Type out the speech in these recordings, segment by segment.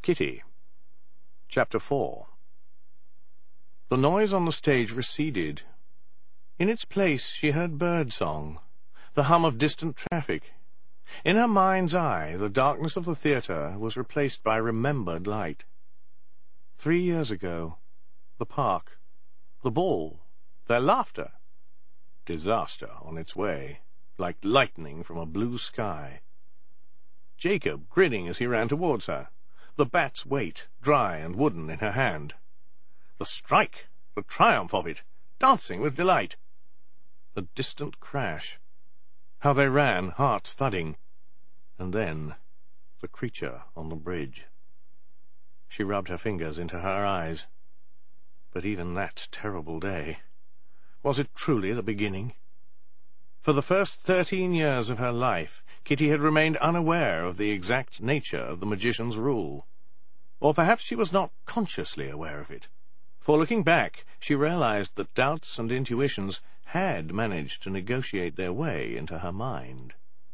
Kitty. Chapter 4. The noise on the stage receded. In its place she heard bird-song, the hum of distant traffic. In her mind's eye, the darkness of the theatre was replaced by remembered light. 3 years ago, the park, the ball, their laughter. Disaster on its way, like lightning from a blue sky. Jacob grinning as he ran towards her, the bat's weight, dry and wooden, in her hand. The strike, the triumph of it, dancing with delight. The distant crash. How they ran, hearts thudding. And then the creature on the bridge. She rubbed her fingers into her eyes. But even that terrible day, was it truly the beginning? For the first 13 years of her life, Kitty had remained unaware of the exact nature of the magician's rule. Or perhaps she was not consciously aware of it. For looking back, she realized that doubts and intuitions had managed to negotiate their way into her mind.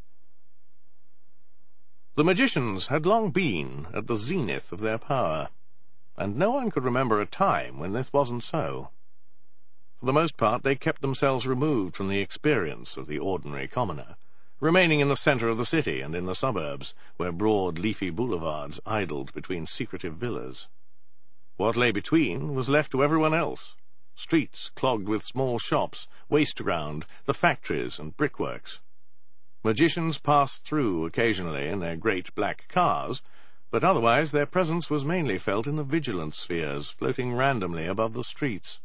The magicians had long been at the zenith of their power, and no one could remember a time when this wasn't so. For the most part, they kept themselves removed from the experience of the ordinary commoner, remaining in the center of the city and in the suburbs, where broad, leafy boulevards idled between secretive villas. What lay between was left to everyone else. Streets clogged with small shops, waste ground, the factories and brickworks. Magicians passed through occasionally in their great black cars, but otherwise their presence was mainly felt in the vigilance spheres floating randomly above the streets.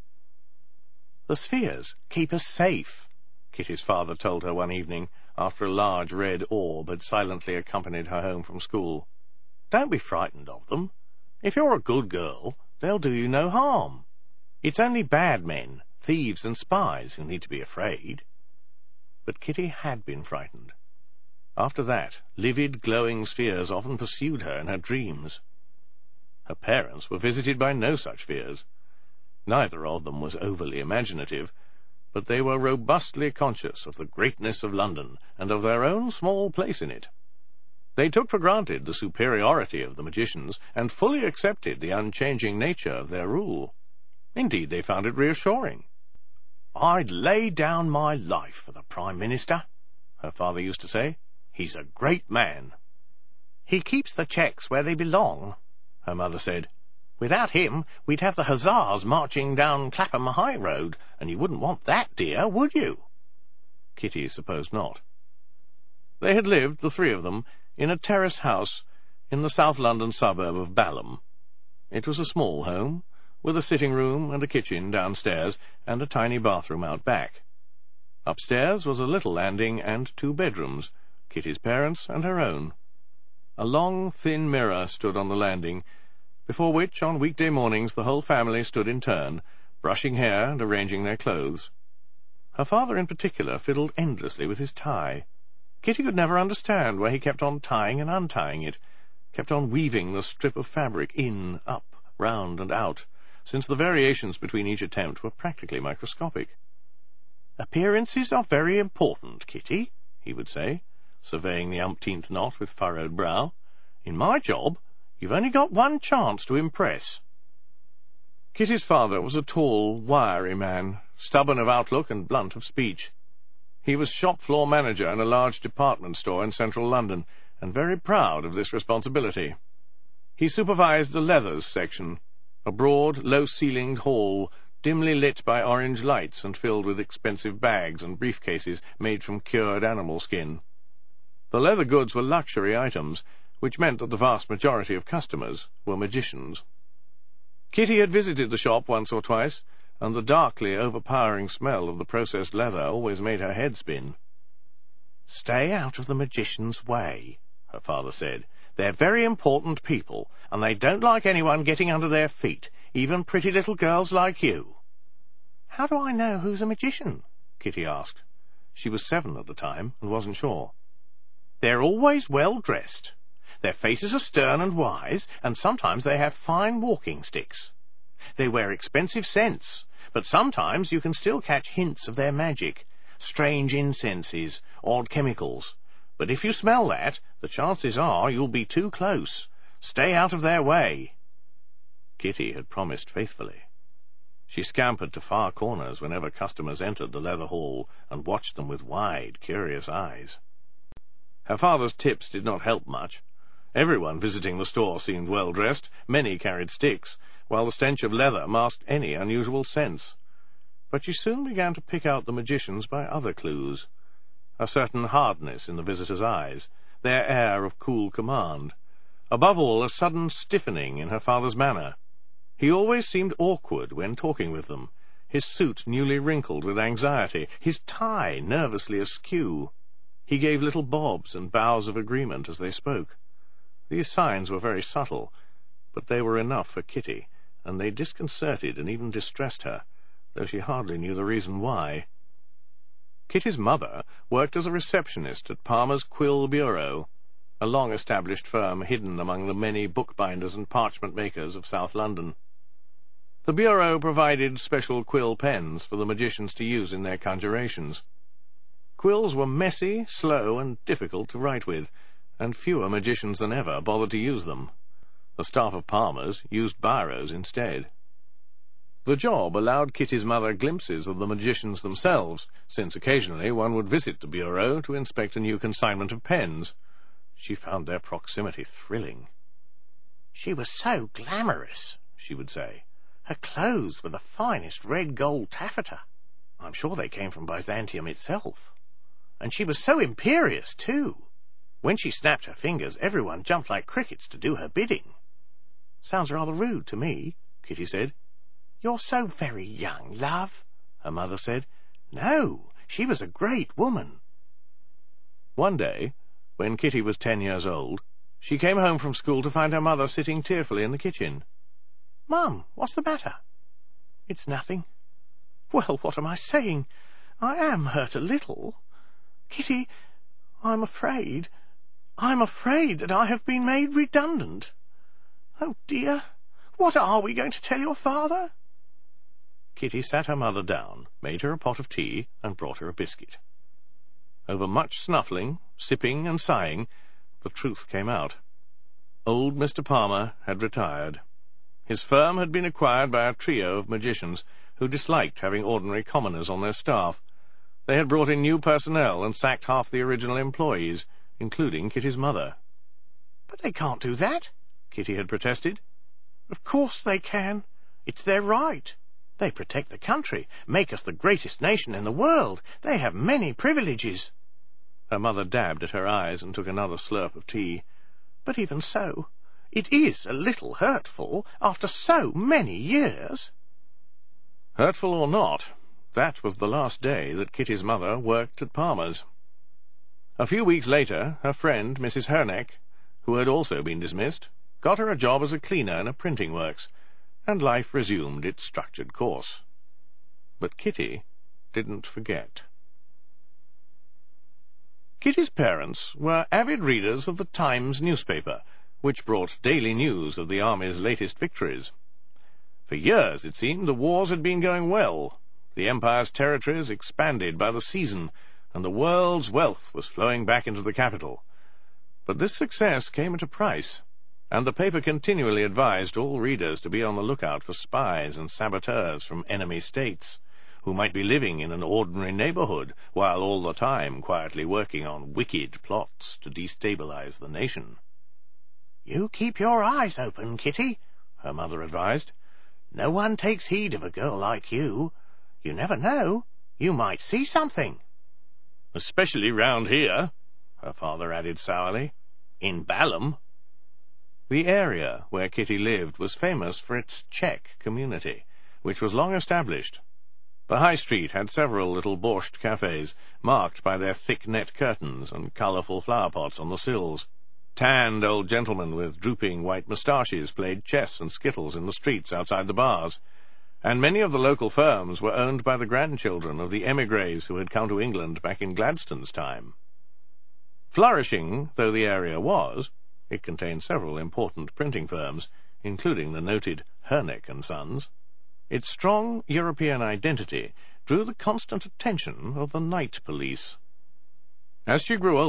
"The spheres keep us safe," Kitty's father told her one evening, after a large red orb had silently accompanied her home from school. "Don't be frightened of them. If you're a good girl, they'll do you no harm. It's only bad men, thieves and spies, who need to be afraid." But Kitty had been frightened. After that, livid, glowing spheres often pursued her in her dreams. Her parents were visited by no such fears. Neither of them was overly imaginative, but they were robustly conscious of the greatness of London and of their own small place in it. They took for granted the superiority of the magicians and fully accepted the unchanging nature of their rule. Indeed, they found it reassuring. "I'd lay down my life for the Prime Minister," her father used to say. "He's a great man." "He keeps the checks where they belong," her mother said. "Without him, we'd have the hussars marching down Clapham High Road, and you wouldn't want that, dear, would you?" Kitty supposed not. They had lived, the three of them, in a terrace house in the South London suburb of Balham. It was a small home, with a sitting-room and a kitchen downstairs, and a tiny bathroom out back. Upstairs was a little landing and 2 bedrooms, Kitty's parents' and her own. A long, thin mirror stood on the landing, before which, on weekday mornings, the whole family stood in turn, brushing hair and arranging their clothes. Her father, in particular, fiddled endlessly with his tie. Kitty could never understand why he kept on tying and untying it, kept on weaving the strip of fabric in, up, round and out, since the variations between each attempt were practically microscopic. "Appearances are very important, Kitty," he would say, surveying the umpteenth knot with furrowed brow. "In my job, you've only got one chance to impress." Kitty's father was a tall, wiry man, stubborn of outlook and blunt of speech. He was shop-floor manager in a large department store in central London, and very proud of this responsibility. He supervised the leathers section, a broad, low-ceilinged hall, dimly lit by orange lights and filled with expensive bags and briefcases made from cured animal skin. The leather goods were luxury items, which meant that the vast majority of customers were magicians. Kitty had visited the shop once or twice, and the darkly overpowering smell of the processed leather always made her head spin. "Stay out of the magician's way," her father said. "They're very important people, and they don't like anyone getting under their feet, even pretty little girls like you." "How do I know who's a magician?" Kitty asked. She was 7 at the time, and wasn't sure. "They're always well dressed. Their faces are stern and wise, and sometimes they have fine walking sticks. They wear expensive scents, but sometimes you can still catch hints of their magic, strange incenses, odd chemicals. But if you smell that, the chances are you'll be too close. Stay out of their way." Kitty had promised faithfully. She scampered to far corners whenever customers entered the leather hall and watched them with wide, curious eyes. Her father's tips did not help much. Everyone visiting the store seemed well-dressed, many carried sticks, while the stench of leather masked any unusual sense. But she soon began to pick out the magicians by other clues. A certain hardness in the visitors' eyes, their air of cool command. Above all, a sudden stiffening in her father's manner. He always seemed awkward when talking with them, his suit newly wrinkled with anxiety, his tie nervously askew. He gave little bobs and bows of agreement as they spoke. These signs were very subtle, but they were enough for Kitty, and they disconcerted and even distressed her, though she hardly knew the reason why. Kitty's mother worked as a receptionist at Palmer's Quill Bureau, a long-established firm hidden among the many bookbinders and parchment-makers of South London. The Bureau provided special quill pens for the magicians to use in their conjurations. Quills were messy, slow, and difficult to write with, and fewer magicians than ever bothered to use them. The staff of Palmer's used biros instead. The job allowed Kitty's mother glimpses of the magicians themselves, since occasionally one would visit the Bureau to inspect a new consignment of pens. She found their proximity thrilling. "She was so glamorous," she would say. "Her clothes were the finest red-gold taffeta. I'm sure they came from Byzantium itself. And she was so imperious, too. When she snapped her fingers, everyone jumped like crickets to do her bidding." "Sounds rather rude to me," Kitty said. "You're so very young, love," her mother said. "No, she was a great woman." One day, when Kitty was 10 years old, she came home from school to find her mother sitting tearfully in the kitchen. "Mum, what's the matter?" "It's nothing." "Well, what am I saying? I am hurt a little. Kitty, I'm afraid that I have been made redundant. Oh, dear, what are we going to tell your father?" Kitty sat her mother down, made her a pot of tea, and brought her a biscuit. Over much snuffling, sipping, and sighing, the truth came out. Old Mr. Palmer had retired. His firm had been acquired by a trio of magicians who disliked having ordinary commoners on their staff. They had brought in new personnel and sacked half the original employees, including Kitty's mother. "But they can't do that," Kitty had protested. "Of course they can. It's their right. They protect the country, make us the greatest nation in the world. They have many privileges." Her mother dabbed at her eyes and took another slurp of tea. "But even so, it is a little hurtful after so many years." Hurtful or not, that was the last day that Kitty's mother worked at Palmer's. A few weeks later, her friend, Mrs. Herneck, who had also been dismissed, got her a job as a cleaner in a printing works, and life resumed its structured course. But Kitty didn't forget. Kitty's parents were avid readers of the Times newspaper, which brought daily news of the army's latest victories. For years, it seemed, the wars had been going well. The Empire's territories expanded by the season, and the world's wealth was flowing back into the capital. But this success came at a price, and the paper continually advised all readers to be on the lookout for spies and saboteurs from enemy states, who might be living in an ordinary neighborhood, while all the time quietly working on wicked plots to destabilize the nation. "You keep your eyes open, Kitty," her mother advised. "No one takes heed of a girl like you. You never know. You might see something." "Especially round here," her father added sourly. "In Balham." The area where Kitty lived was famous for its Czech community, which was long established. The High Street had several little borscht cafes, marked by their thick net curtains and colourful flower-pots on the sills. Tanned old gentlemen with drooping white moustaches played chess and skittles in the streets outside the bars, and many of the local firms were owned by the grandchildren of the émigrés who had come to England back in Gladstone's time. Flourishing though the area was, it contained several important printing firms, including the noted Herneck & Sons. Its strong European identity drew the constant attention of the night police. As she grew older,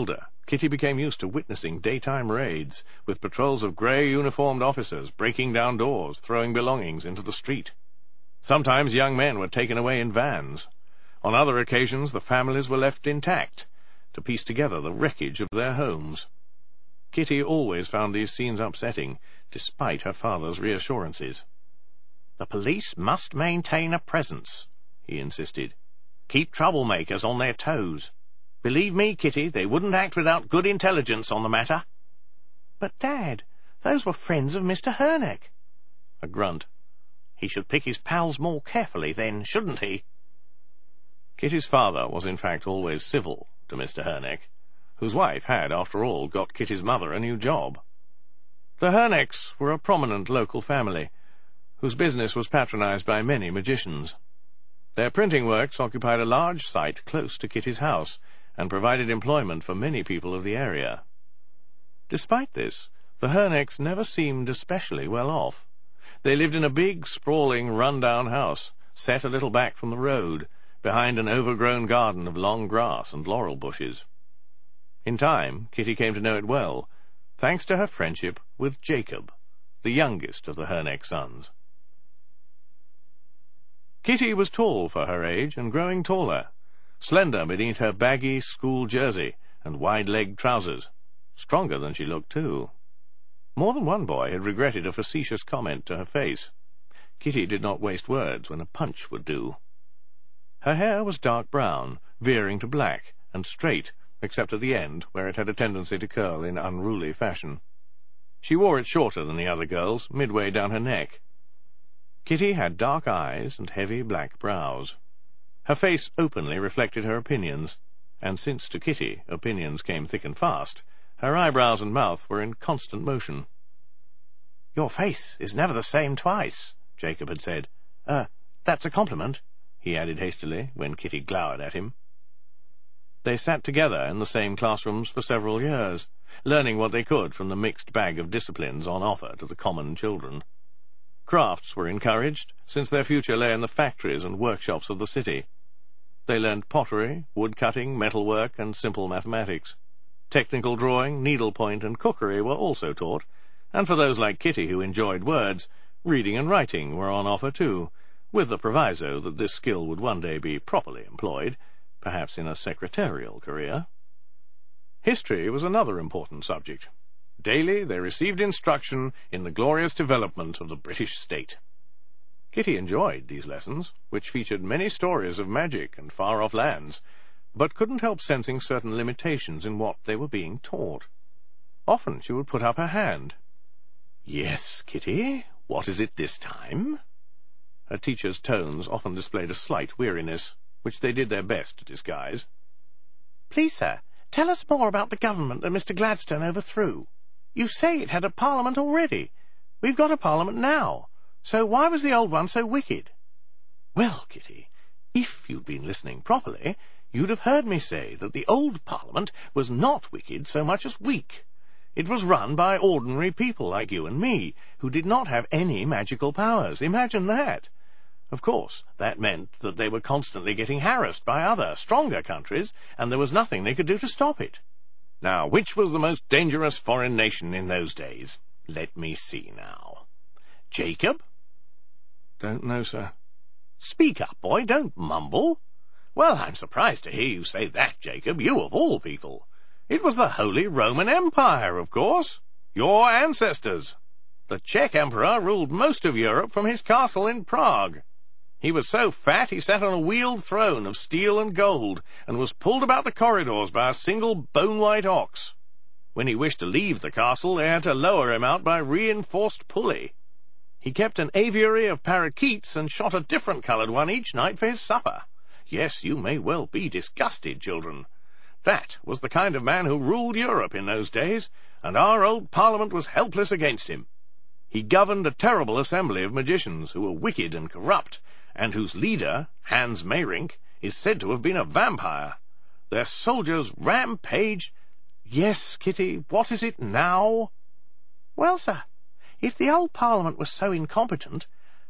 Kitty became used to witnessing daytime raids, with patrols of grey uniformed officers breaking down doors, throwing belongings into the street. Sometimes young men were taken away in vans. On other occasions the families were left intact, to piece together the wreckage of their homes. Kitty always found these scenes upsetting, despite her father's reassurances. "The police must maintain a presence," he insisted. "Keep troublemakers on their toes. Believe me, Kitty, they wouldn't act without good intelligence on the matter." "But, Dad, those were friends of Mr. Herneck." A grunt. "He should pick his pals more carefully then, shouldn't he?" Kitty's father was in fact always civil to Mr. Herneck, whose wife had, after all, got Kitty's mother a new job. The Hernecks were a prominent local family, whose business was patronized by many magicians. Their printing works occupied a large site close to Kitty's house, and provided employment for many people of the area. Despite this, the Hernecks never seemed especially well off. They lived in a big, sprawling, run-down house, set a little back from the road, behind an overgrown garden of long grass and laurel bushes. In time, Kitty came to know it well, thanks to her friendship with Jacob, the youngest of the Herneck sons. Kitty was tall for her age and growing taller, slender beneath her baggy school jersey and wide-legged trousers, stronger than she looked, too. More than one boy had regretted a facetious comment to her face. Kitty did not waste words when a punch would do. Her hair was dark brown, veering to black, and straight, except at the end, where it had a tendency to curl in unruly fashion. She wore it shorter than the other girls, midway down her neck. Kitty had dark eyes and heavy black brows. Her face openly reflected her opinions, and since to Kitty opinions came thick and fast, her eyebrows and mouth were in constant motion. "Your face is never the same twice," Jacob had said. That's a compliment," he added hastily, when Kitty glowered at him. They sat together in the same classrooms for several years, learning what they could from the mixed bag of disciplines on offer to the common children. Crafts were encouraged, since their future lay in the factories and workshops of the city. They learned pottery, wood-cutting, metalwork, and simple mathematics. Technical drawing, needlepoint, and cookery were also taught, and for those like Kitty who enjoyed words, reading and writing were on offer too, with the proviso that this skill would one day be properly employed, perhaps in a secretarial career. History was another important subject. Daily they received instruction in the glorious development of the British state. Kitty enjoyed these lessons, which featured many stories of magic and far-off lands, but couldn't help sensing certain limitations in what they were being taught. Often she would put up her hand. "Yes, Kitty, what is it this time?" Her teacher's tones often displayed a slight weariness, which they did their best to disguise. "Please, sir, tell us more about the government that Mr. Gladstone overthrew. You say it had a parliament already. We've got a parliament now. So why was the old one so wicked?" "Well, Kitty, if you'd been listening properly, you'd have heard me say that the old parliament was not wicked so much as weak. It was run by ordinary people like you and me, who did not have any magical powers. Imagine that. Of course, that meant that they were constantly getting harassed by other, stronger countries, and there was nothing they could do to stop it. Now, which was the most dangerous foreign nation in those days? Let me see now. Jacob?" "Don't know, sir." "Speak up, boy, don't mumble." "Well, I'm surprised to hear you say that, Jacob, you of all people. It was the Holy Roman Empire, of course. Your ancestors. The Czech emperor ruled most of Europe from his castle in Prague. He was so fat he sat on a wheeled throne of steel and gold, and was pulled about the corridors by a single bone-white ox. When he wished to leave the castle, they had to lower him out by reinforced pulley. He kept an aviary of parakeets and shot a different-coloured one each night for his supper. Yes, you may well be disgusted, children. That was the kind of man who ruled Europe in those days, and our old Parliament was helpless against him. He governed a terrible assembly of magicians who were wicked and corrupt, and whose leader, Hans Meyrink, is said to have been a vampire. Their soldiers rampaged—" "Yes, Kitty, what is it now?" "Well, sir, if the old Parliament was so incompetent,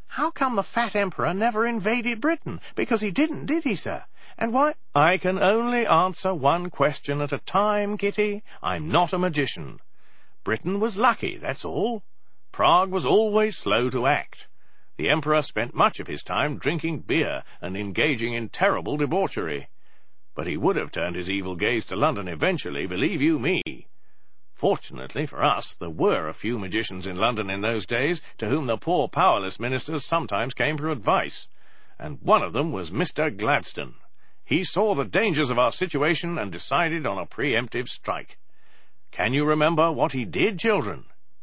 How come the fat emperor never invaded Britain? Because he didn't, did he, sir? And why— I can only answer one question at a time, Kitty. I'm not a magician. Britain was lucky, that's all. Prague was always slow to act. The emperor spent much of his time drinking beer and engaging in terrible debauchery. But he would have turned his evil gaze to London eventually, believe you me. Fortunately for us, there were a few magicians in London in those days to whom the poor powerless ministers sometimes came for advice, and one of them was Mr. Gladstone. He saw the dangers of our situation and decided on a preemptive strike. Can you remember what he did, children?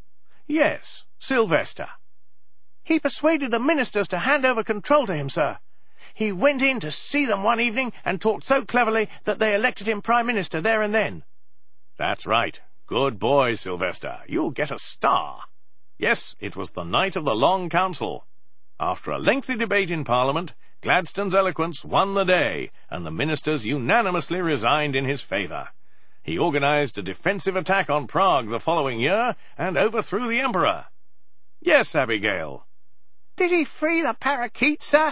Yes, Sylvester. He persuaded the ministers to hand over control to him, sir. He went in to see them one evening and talked so cleverly that they elected him Prime Minister there and then. That's right. Good boy, Sylvester. You'll get a star. Yes, it was the night of the Long Council. After a lengthy debate in Parliament, Gladstone's eloquence won the day, and the ministers unanimously resigned in his favour. He organised a defensive attack on Prague the following year and overthrew the emperor. Yes, Abigail. Did he free the parakeet, sir?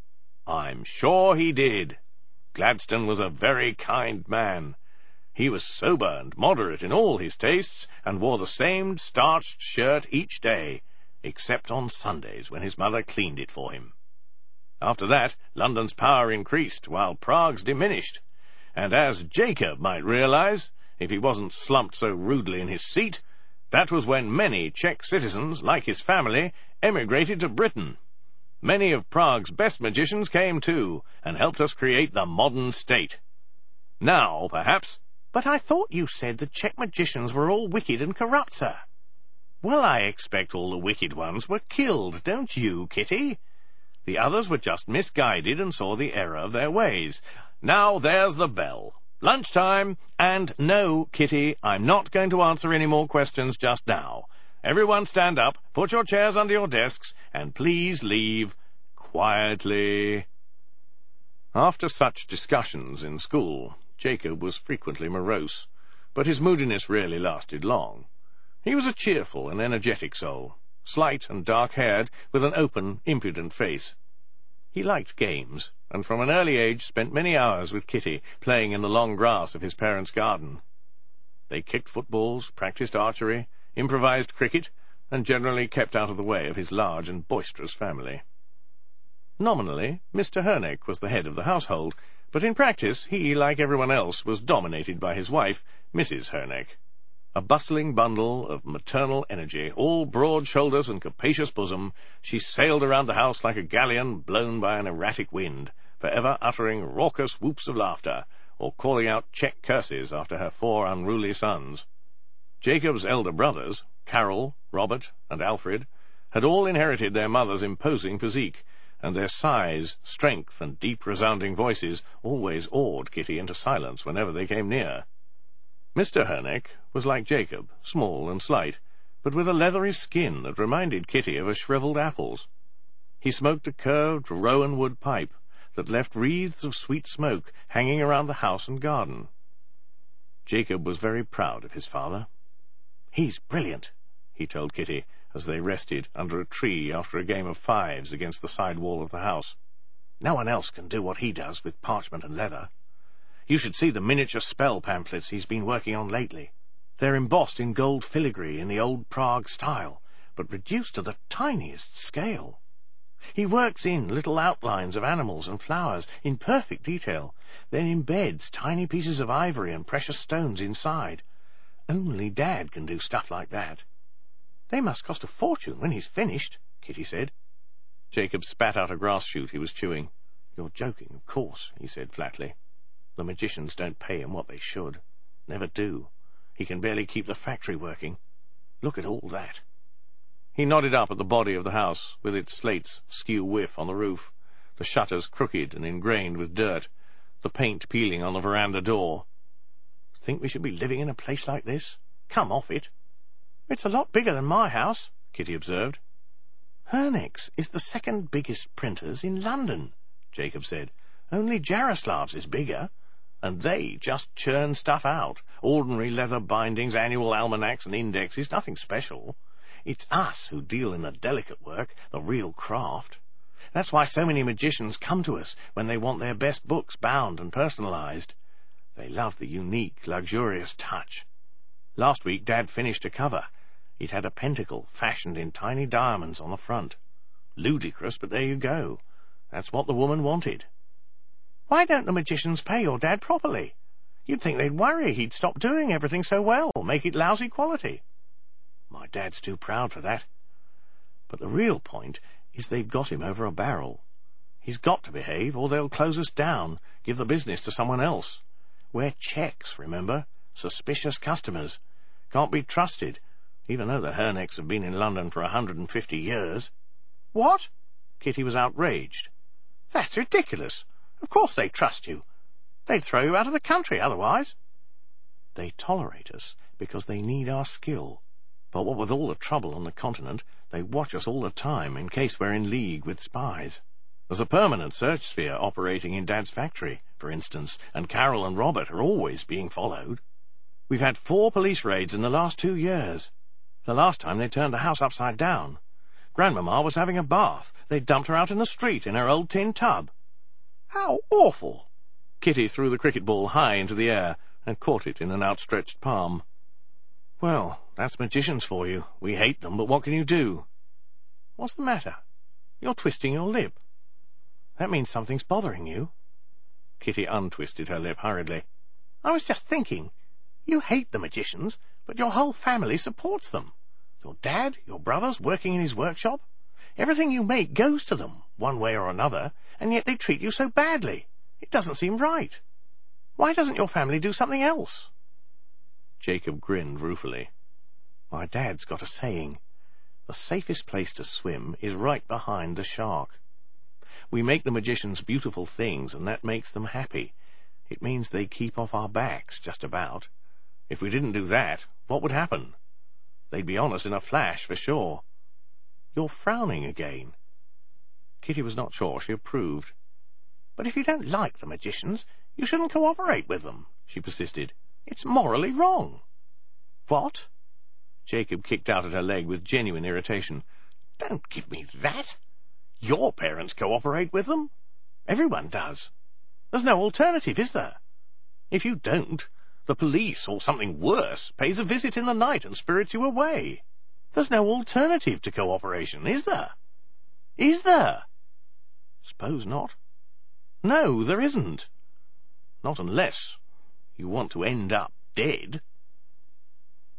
I'm sure he did. Gladstone was a very kind man. He was sober and moderate in all his tastes, and wore the same starched shirt each day, except on Sundays when his mother cleaned it for him. After that, London's power increased, while Prague's diminished, and as Jacob might realize, if he wasn't slumped so rudely in his seat, that was when many Czech citizens, like his family, emigrated to Britain. Many of Prague's best magicians came too, and helped us create the modern state. Now, perhaps— But I thought you said the Czech magicians were all wicked and corrupt, sir. Well, I expect all the wicked ones were killed, don't you, Kitty? The others were just misguided and saw the error of their ways. Now there's the bell. Lunchtime. And no, Kitty, I'm not going to answer any more questions just now. Everyone stand up, put your chairs under your desks, and please leave quietly. After such discussions in school, Jacob was frequently morose, but his moodiness rarely lasted long. He was a cheerful and energetic soul, slight and dark-haired, with an open, impudent face. He liked games, and from an early age spent many hours with Kitty, playing in the long grass of his parents' garden. They kicked footballs, practised archery, improvised cricket, and generally kept out of the way of his large and boisterous family. Nominally, Mr. Herneck was the head of the household, but in practice he, like everyone else, was dominated by his wife, Mrs. Herneck. A bustling bundle of maternal energy, all broad shoulders and capacious bosom, she sailed around the house like a galleon blown by an erratic wind, forever uttering raucous whoops of laughter, or calling out Czech curses after her 4 unruly sons. Jacob's elder brothers, Carol, Robert, and Alfred, had all inherited their mother's imposing physique, and their size, strength, and deep resounding voices always awed Kitty into silence whenever they came near. Mr. Herneck was like Jacob, small and slight, but with a leathery skin that reminded Kitty of a shriveled apple's. He smoked a curved rowan wood pipe that left wreaths of sweet smoke hanging around the house and garden. Jacob was very proud of his father. "He's brilliant," he told Kitty, as they rested under a tree after a game of fives against the side wall of the house. "No one else can do what he does with parchment and leather. You should see the miniature spell pamphlets he's been working on lately. They're embossed in gold filigree in the old Prague style, but reduced to the tiniest scale. He works in little outlines of animals and flowers in perfect detail, then embeds tiny pieces of ivory and precious stones inside. Only Dad can do stuff like that." "They must cost a fortune when he's finished," Kitty said. Jacob spat out a grass shoot he was chewing. "You're joking, of course," he said flatly. "The magicians don't pay him what they should. Never do. He can barely keep the factory working. Look at all that." He nodded up at the body of the house, with its slates skew-whiff on the roof, the shutters crooked and ingrained with dirt, the paint peeling on the veranda door. "Think we should be living in a place like this? Come off it." "It's a lot bigger than my house," Kitty observed. "Herneck's is the second biggest printers in London," Jacob said. "Only Jaroslav's is bigger, and they just churn stuff out. Ordinary leather bindings, annual almanacs, and indexes, nothing special. It's us who deal in the delicate work, the real craft. That's why so many magicians come to us when they want their best books bound and personalized. They love the unique, luxurious touch. Last week, Dad finished a cover. It had a pentacle fashioned in tiny diamonds on the front. Ludicrous, but there you go. That's what the woman wanted. Why don't the magicians pay your Dad properly? You'd think they'd worry he'd stop doing everything so well, make it lousy quality. My Dad's too proud for that. But the real point is they've got him over a barrel. He's got to behave, or they'll close us down, give the business to someone else. We're checks, remember? Suspicious customers. Can't be trusted, even though the Hernecks have been in London for 150 years. What? Kitty was outraged. That's ridiculous. Of course they trust you. They'd throw you out of the country otherwise. They tolerate us because they need our skill. But what with all the trouble on the continent, they watch us all the time in case we're in league with spies. There's a permanent search sphere operating in Dad's factory, for instance, and Carol and Robert are always being followed. We've had 4 police raids in the last 2 years. The last time they turned the house upside down. Grandmamma was having a bath. They dumped her out in the street in her old tin tub. How awful! Kitty threw the cricket ball high into the air and caught it in an outstretched palm. Well, that's magicians for you. We hate them, but what can you do? What's the matter? You're twisting your lip. That means something's bothering you. Kitty untwisted her lip hurriedly. I was just thinking. You hate the magicians, but your whole family supports them. Your dad, your brothers working in his workshop. Everything you make goes to them, one way or another, and yet they treat you so badly. It doesn't seem right. Why doesn't your family do something else? Jacob grinned ruefully. My Dad's got a saying. The safest place to swim is right behind the shark. We make the magicians beautiful things, and that makes them happy. It means they keep off our backs, just about. If we didn't do that, what would happen? They'd be on us in a flash, for sure. You're frowning again. Kitty was not sure she approved. But if you don't like the magicians, you shouldn't cooperate with them, she persisted. It's morally wrong. What? Jacob kicked out at her leg with genuine irritation. Don't give me that. Your parents cooperate with them. Everyone does. There's no alternative, is there? If you don't, the police, or something worse, pays a visit in the night and spirits you away. There's no alternative to cooperation, is there? Is there? Suppose not. No, there isn't. Not unless you want to end up dead.